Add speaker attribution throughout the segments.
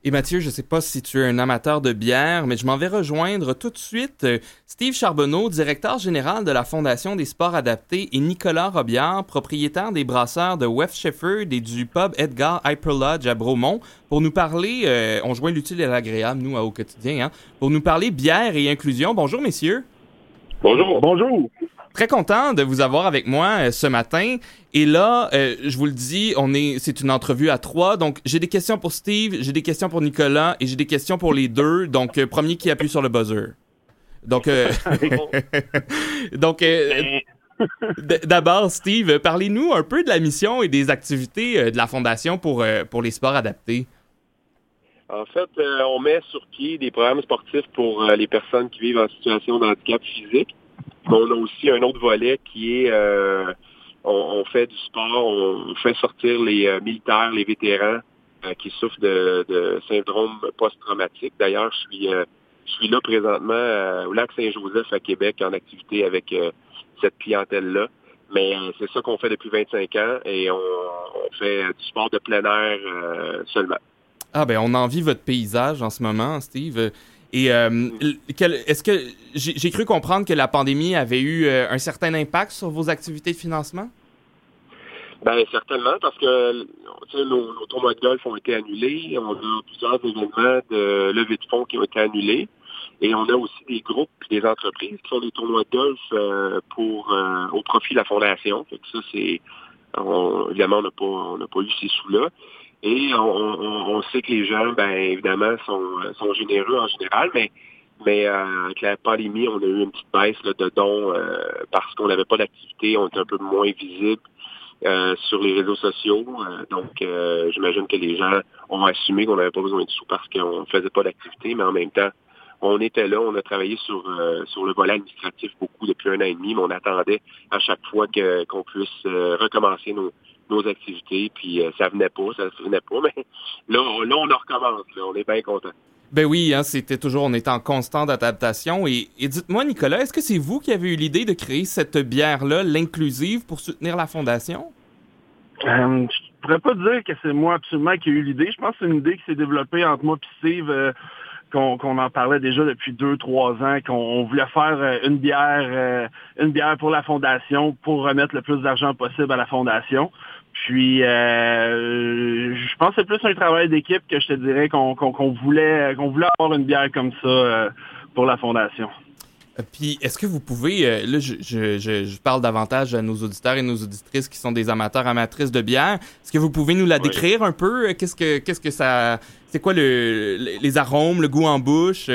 Speaker 1: Et Mathieu, je ne sais pas si tu es un amateur de bière, mais je m'en vais rejoindre tout de suite Steve Charbonneau, directeur général de la Fondation des sports adaptés, et Nicolas Robillard, propriétaire des brasseurs de West Shefford et du pub Edgar Hyper Lodge à Bromont, pour nous parler, on joint l'utile et l'agréable, nous, au quotidien, pour nous parler bière et inclusion. Bonjour, messieurs.
Speaker 2: Bonjour. Bonjour.
Speaker 1: Très content de vous avoir avec moi ce matin. Et là, je vous le dis, c'est une entrevue à 3. Donc, j'ai des questions pour Steve, j'ai des questions pour Nicolas et j'ai des questions pour les deux. Donc, premier qui appuie sur le buzzer. Donc, d'abord, Steve, parlez-nous un peu de la mission et des activités de la Fondation pour les sports adaptés.
Speaker 2: En fait, on met sur pied des programmes sportifs pour les personnes qui vivent en situation de handicap physique. On a aussi un autre volet qui est, on fait du sport, on fait sortir les militaires, les vétérans qui souffrent de syndrome post-traumatique. D'ailleurs, je suis là présentement au lac Saint-Joseph à Québec en activité avec cette clientèle-là. Mais c'est ça qu'on fait depuis 25 ans et on fait du sport de plein air seulement.
Speaker 1: Ah ben, on envie votre paysage en ce moment, Steve. Et est-ce que j'ai cru comprendre que la pandémie avait eu un certain impact sur vos activités de financement?
Speaker 2: Bien, certainement, parce que nos tournois de golf ont été annulés. On a plusieurs événements de levée de fonds qui ont été annulés. Et on a aussi des groupes et des entreprises qui font des tournois de golf au profit de la Fondation. Fait que ça, évidemment, on n'a pas eu ces sous-là. Et on sait que les gens, bien évidemment, sont généreux en général, mais avec la pandémie, on a eu une petite baisse là, de dons parce qu'on n'avait pas d'activité, on était un peu moins visible sur les réseaux sociaux. Donc, j'imagine que les gens ont assumé qu'on n'avait pas besoin de sous parce qu'on ne faisait pas d'activité, mais en même temps, on était là, on a travaillé sur le volet administratif beaucoup depuis 1 an et demi, mais on attendait à chaque fois qu'on puisse recommencer nos activités, puis ça venait pas, mais là on recommence, là, on est bien content.
Speaker 1: Ben oui, hein, on était en constante adaptation. Et dites-moi, Nicolas, est-ce que c'est vous qui avez eu l'idée de créer cette bière-là, l'inclusive, pour soutenir la Fondation?
Speaker 3: Je pourrais pas dire que c'est moi absolument qui ai eu l'idée. Je pense que c'est une idée qui s'est développée entre moi et Steve, qu'on en parlait déjà depuis 2-3 ans, qu'on voulait faire une bière pour la Fondation pour remettre le plus d'argent possible à la Fondation. Puis, je pense que c'est plus un travail d'équipe que je te dirais qu'on voulait avoir une bière comme ça pour la Fondation.
Speaker 1: Puis, est-ce que vous pouvez, là, je parle davantage à nos auditeurs et nos auditrices qui sont des amateurs, amatrices de bière. Est-ce que vous pouvez nous la décrire un peu? Qu'est-ce que ça, c'est quoi les arômes, le goût en bouche?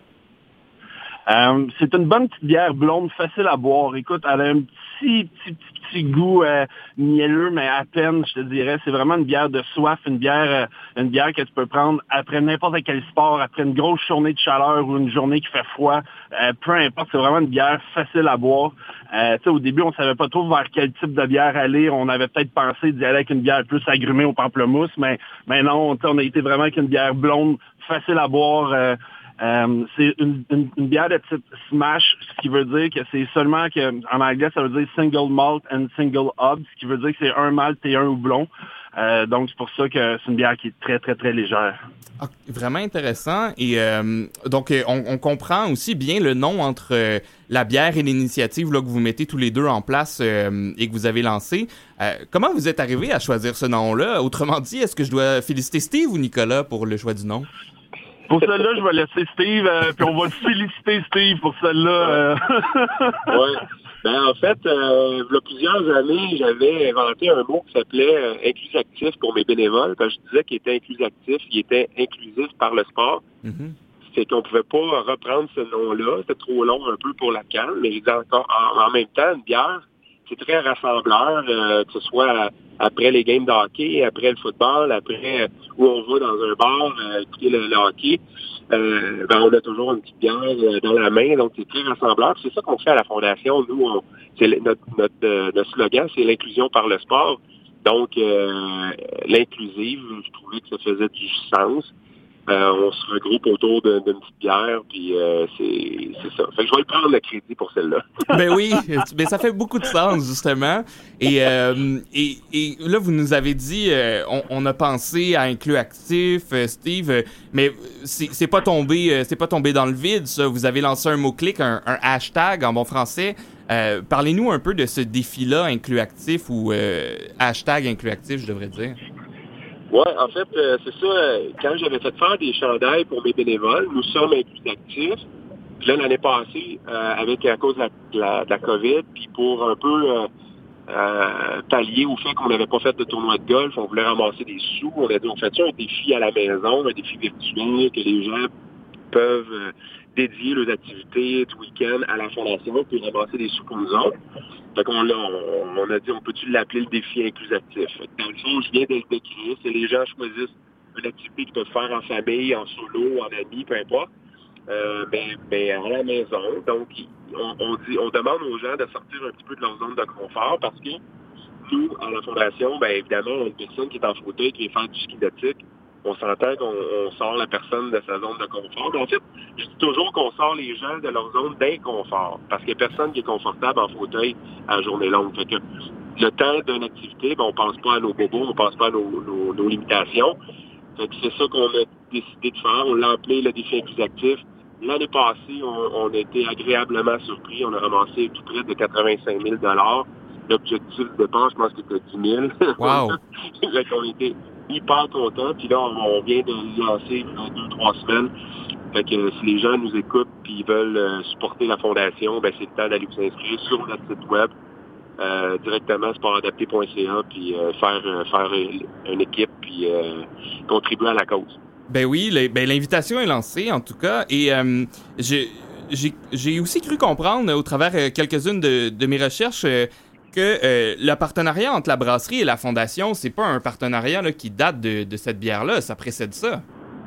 Speaker 3: C'est une bonne petite bière blonde, facile à boire. Écoute, elle a un petit goût mielleux, mais à peine, je te dirais. C'est vraiment une bière de soif, une bière que tu peux prendre après n'importe quel sport, après une grosse journée de chaleur ou une journée qui fait froid. Peu importe, c'est vraiment une bière facile à boire. Au début, on savait pas trop vers quel type de bière aller. On avait peut-être pensé d'y aller avec une bière plus agrumée au pamplemousse, mais non, on a été vraiment avec une bière blonde, facile à boire. C'est une bière de type smash, ce qui veut dire que c'est seulement que, en anglais, ça veut dire single malt and single hop, ce qui veut dire que c'est un malt et un houblon. Donc, c'est pour ça que c'est une bière qui est très, très, très légère.
Speaker 1: Ah, vraiment intéressant. Et donc, on comprend aussi bien le nom entre la bière et l'initiative là, que vous mettez tous les deux en place et que vous avez lancé. Comment vous êtes arrivé à choisir ce nom-là? Autrement dit, est-ce que je dois féliciter Steve ou Nicolas pour le choix du nom?
Speaker 3: Pour celle-là, je vais laisser Steve, puis on va féliciter Steve pour celle-là.
Speaker 2: Oui. Ben, en fait, il y a plusieurs années, j'avais inventé un mot qui s'appelait inclusactif pour mes bénévoles. Quand je disais qu'il était inclusactif, il était inclusif par le sport. Mm-hmm. C'est qu'on pouvait pas reprendre ce nom-là. C'était trop long un peu pour la canne, mais je dis encore, en même temps, une bière, c'est très rassembleur, que ce soit après les games de hockey, après le football, après où on va dans un bar écouter le hockey. On a toujours une petite bière dans la main, donc c'est très rassembleur. C'est ça qu'on fait à la Fondation. Nous, notre slogan, c'est l'inclusion par le sport. Donc, l'inclusive, je trouvais que ça faisait du sens. On se regroupe autour d'une petite bière, puis c'est ça. Fait que je vais le prendre le crédit pour celle-là.
Speaker 1: Ben oui, mais ça fait beaucoup de sens, justement. Et là, vous nous avez dit, on a pensé à Inclus Actif, Steve, mais c'est pas tombé dans le vide, ça. Vous avez lancé un mot-clic, un hashtag en bon français. Parlez-nous un peu de ce défi-là, Inclus Actif, ou hashtag Inclus Actif, je devrais dire.
Speaker 2: Ouais, en fait, c'est ça. Quand j'avais fait faire des chandails pour mes bénévoles, nous sommes Inclus Actifs. Puis là, l'année passée, à cause de la COVID, puis pour un peu pallier au fait qu'on n'avait pas fait de tournoi de golf, on voulait ramasser des sous. On a dit, on fait un défi à la maison, un défi virtuel que les gens peuvent dédier leurs activités du week-end à la fondation, puis ramasser des sous pour nous autres. Fait qu'on on a dit, on peut-tu l'appeler le défi inclusactif? Dans le fond, je viens de le décrire, c'est les gens choisissent une activité qu'ils peuvent faire en famille, en solo, en ami, peu importe, mais à la maison. Donc, on demande aux gens de sortir un petit peu de leur zone de confort parce que nous, à la Fondation, bien évidemment, une personne qui est en fauteuil, qui veut faire du ski nautique, on s'entend qu'on sort la personne de sa zone de confort. Mais en fait, je dis toujours qu'on sort les gens de leur zone d'inconfort, parce qu'il n'y a personne qui est confortable en fauteuil à la journée longue. Fait que le temps d'une activité, on ne pense pas à nos bobos, on ne pense pas à nos limitations. Fait que c'est ça qu'on a décidé de faire. On l'a appelé le défi inclusactif. L'année passée, on a été agréablement surpris. On a ramassé tout près de 85 000 $. L'objectif de départ, je pense que c'était 10 000.
Speaker 1: Wow!
Speaker 2: Fait qu'on était hyper contents. Puis là, on vient de le lancer il y a 2-3 semaines. Fait que si les gens nous écoutent et ils veulent supporter la fondation, ben c'est le temps d'aller vous inscrire sur notre site web, directement sportadapté.ca, puis faire une équipe, puis contribuer à la cause.
Speaker 1: Ben oui, l'invitation est lancée, en tout cas. Et j'ai aussi cru comprendre, au travers quelques-unes de mes recherches, que le partenariat entre la brasserie et la fondation, c'est pas un partenariat là, qui date de cette bière-là, ça précède ça.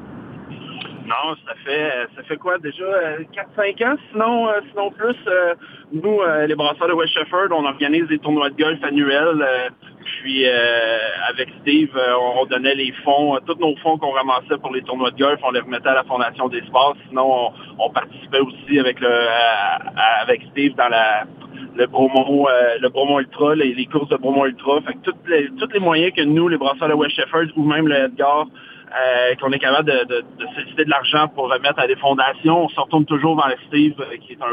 Speaker 3: Non, ça fait quoi déjà? 4-5 ans, sinon plus. Nous, les brasseurs de West Shefford, on organise des tournois de golf annuels. Puis avec Steve, on donnait les fonds, tous nos fonds qu'on ramassait pour les tournois de golf, on les remettait à la Fondation des sports. Sinon, on participait aussi avec Steve dans le Bromont Ultra, les courses de Bromont Ultra. Fait que tous les moyens que nous, les brasseurs de West Shefford, ou même le Edgar, qu'on est capable de solliciter de l'argent pour remettre à des fondations, on se retourne toujours vers Steve, qui est un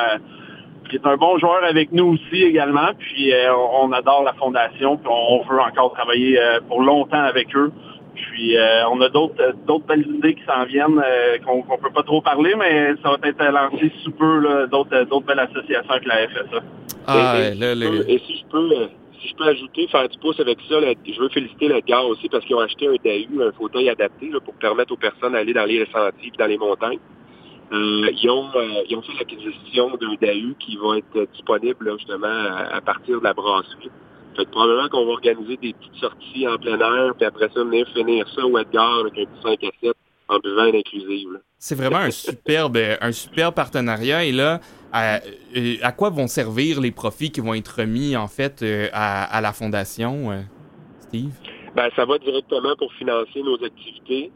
Speaker 3: bon joueur avec nous aussi également. Puis on adore la fondation, puis on veut encore travailler pour longtemps avec eux. Puis on a d'autres belles idées qui s'en viennent, qu'on peut pas trop parler, mais ça va être lancé sous peu, là, d'autres belles associations avec la FSA.
Speaker 2: Et si je peux ajouter, faire du pouce avec ça, je veux féliciter le gars aussi parce qu'ils ont acheté un DAU, un fauteuil adapté là, pour permettre aux personnes d'aller dans les sentiers et dans les montagnes. Ils ont fait l'acquisition d'un DAU qui va être disponible là, justement à partir de la brasserie. Fait que probablement qu'on va organiser des petites sorties en plein air, puis après ça, venir finir ça au Edgar avec un petit 5 à 7 en buvant une inclusive. Là.
Speaker 1: C'est vraiment un superbe partenariat. Et là, à quoi vont servir les profits qui vont être remis, en fait, à la Fondation, Steve?
Speaker 2: Ben, ça va directement pour financer nos activités.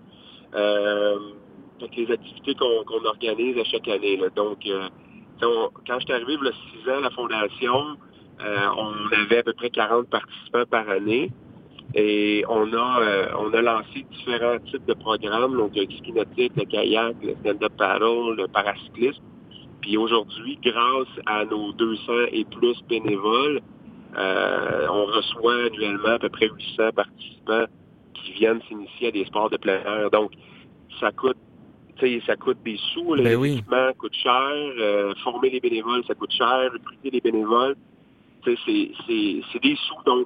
Speaker 2: Toutes les activités qu'on organise à chaque année. Là. Donc, quand je suis arrivé il y a 6 ans à la Fondation, on avait à peu près 40 participants par année. Et on a lancé différents types de programmes, donc le ski nautique, le kayak, le stand-up paddle, le paracyclisme. Puis aujourd'hui, grâce à nos 200 et plus bénévoles, on reçoit annuellement à peu près 800 participants qui viennent s'initier à des sports de plein air. Donc, ça coûte des sous, les équipements coûtent cher, former les bénévoles, ça coûte cher, recruter les bénévoles, c'est des sous, donc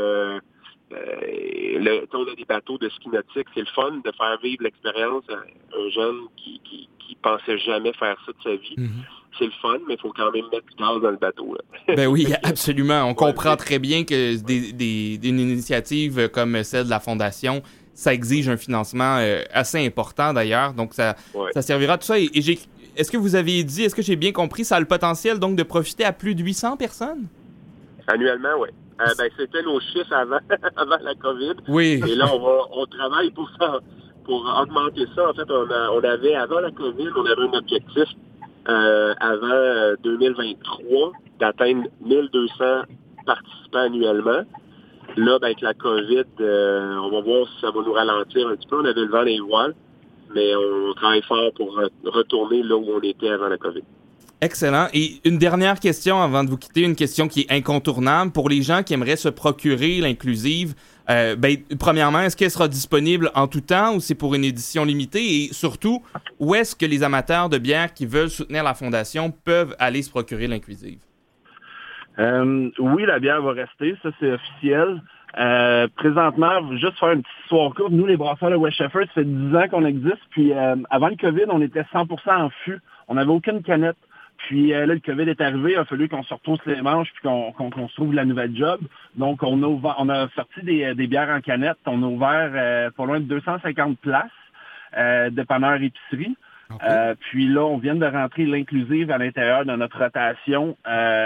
Speaker 2: on a des bateaux de ski nautique, c'est le fun de faire vivre l'expérience à un jeune qui pensait jamais faire ça de sa vie. Mm-hmm. C'est le fun, mais il faut quand même mettre du gaz dans le bateau. Là.
Speaker 1: Ben oui, absolument. On comprend très bien que une initiative comme celle de la Fondation, ça exige un financement assez important d'ailleurs. Donc, ça servira à tout ça. Et est-ce que vous avez dit, est-ce que j'ai bien compris, ça a le potentiel donc de profiter à plus de 800 personnes?
Speaker 2: Annuellement, oui. C'était nos chiffres avant la COVID.
Speaker 1: Oui.
Speaker 2: Et là, on travaille pour pour augmenter ça, en fait, on avait, avant la COVID, on avait un objectif avant 2023 d'atteindre 1200 participants annuellement. Là, avec la COVID, on va voir si ça va nous ralentir un petit peu. On avait le vent dans les voiles, mais on travaille fort pour retourner là où on était avant la COVID.
Speaker 1: Excellent. Et une dernière question avant de vous quitter, une question qui est incontournable. Pour les gens qui aimeraient se procurer l'inclusive, premièrement, est-ce qu'elle sera disponible en tout temps ou c'est pour une édition limitée? Et surtout, où est-ce que les amateurs de bière qui veulent soutenir la Fondation peuvent aller se procurer l'inclusive?
Speaker 3: Oui, la bière va rester, ça c'est officiel. Présentement, juste faire une petite histoire courte, nous les brasseurs de West Shefford, ça fait 10 ans qu'on existe, puis avant le COVID, on était 100% en fût, on n'avait aucune canette. Puis là, le COVID est arrivé, il a fallu qu'on se retrousse les manches puis qu'on se trouve de la nouvelle job. Donc, on a sorti des bières en canette, on a ouvert pas loin de 250 places, dépanneurs épicerie. Okay. Puis là, on vient de rentrer l'inclusive à l'intérieur de notre rotation.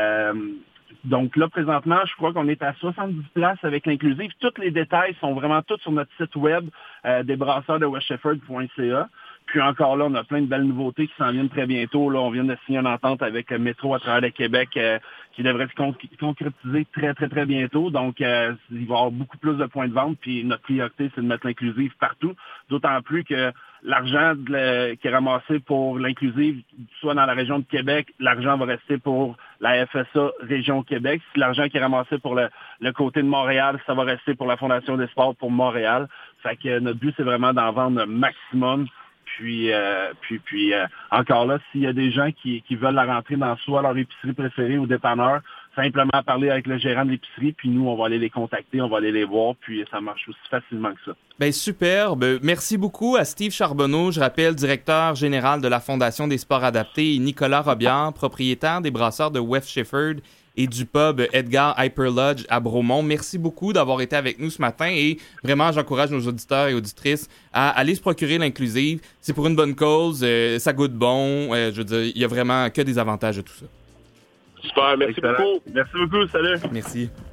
Speaker 3: Donc là, présentement, je crois qu'on est à 70 places avec l'inclusive. Tous les détails sont vraiment tous sur notre site web des brasseurs de westshefford.ca. Puis encore là, on a plein de belles nouveautés qui s'en viennent très bientôt. Là, on vient de signer une entente avec Métro à travers le Québec qui devrait se concrétiser très, très, très bientôt. Donc, il va y avoir beaucoup plus de points de vente. Puis notre priorité, c'est de mettre l'inclusive partout. D'autant plus que l'argent qui est ramassé pour l'inclusive, soit dans la région de Québec, l'argent va rester pour la FSA Région Québec. Si l'argent qui est ramassé pour le côté de Montréal, ça va rester pour la Fondation des sports pour Montréal. Fait que notre but, c'est vraiment d'en vendre le maximum. Puis encore là, s'il y a des gens qui veulent la rentrer dans soit leur épicerie préférée ou dépanneur, simplement parler avec le gérant de l'épicerie, puis nous, on va aller les contacter, on va aller les voir, puis ça marche aussi facilement que ça.
Speaker 1: Bien, superbe. Merci beaucoup à Steve Charbonneau, je rappelle, directeur général de la Fondation des sports adaptés, et Nicolas Robillard, propriétaire des brasseurs de West Shefford et du pub Edgar Hyper Lodge à Bromont. Merci beaucoup d'avoir été avec nous ce matin et vraiment, j'encourage nos auditeurs et auditrices à aller se procurer l'inclusive. C'est pour une bonne cause, ça goûte bon. Je veux dire, il y a vraiment que des avantages de tout ça.
Speaker 2: Super, merci beaucoup.
Speaker 3: Merci beaucoup, salut.
Speaker 1: Merci.